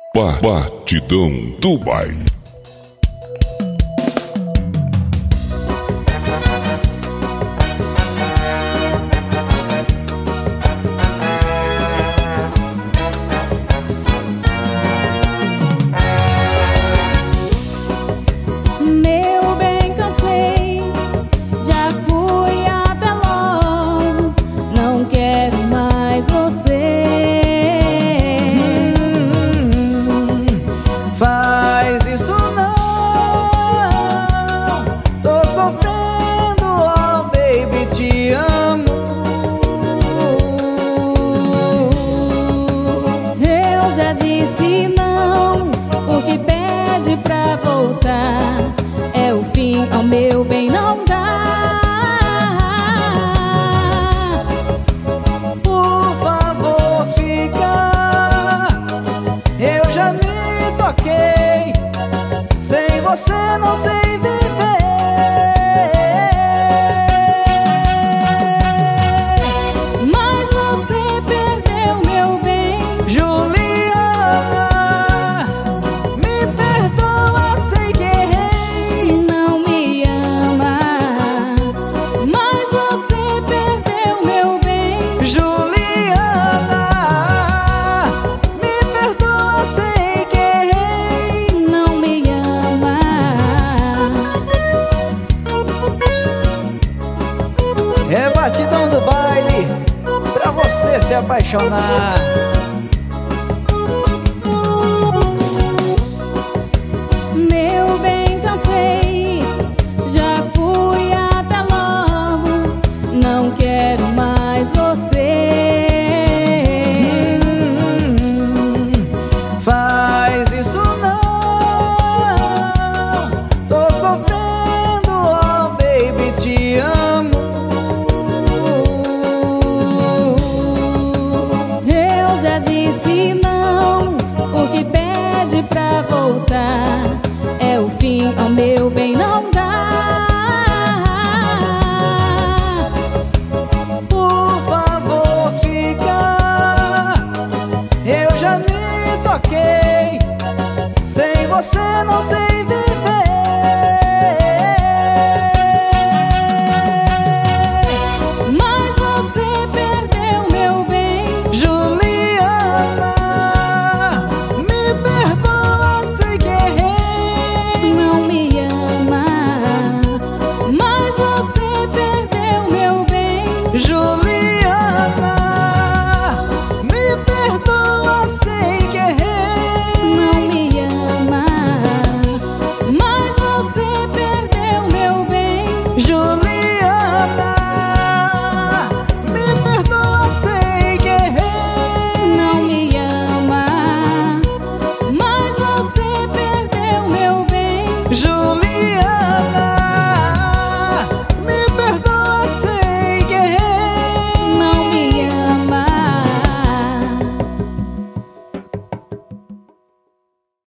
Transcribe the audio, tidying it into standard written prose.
Batidão do baile. Meu bem, cansei, já fui até logo, não quero mais você. Faz isso não, tô sofrendo, oh baby, te amo. Eu já disse não, o que pede pra voltar é o fim, ao meu bem não dá. Por favor, fica, eu já me toquei, sem você não sei viver. Mas você perdeu meu bem, Juliana, me perdoa, sei que errei. não me ama. Mas você perdeu meu bem, Juliana, me perdoa, sei que errei. não me ama. É batidão do baile pra você se apaixonar. Meu bem, cansei, já fui até logo, não quero mais você. Faz isso não, tô sofrendo, oh baby, te amo. Eu já disse não, o que pede pra voltar é o fim, ao meu bem não dá. Por favor, fica, eu já me toquei, sem você não sei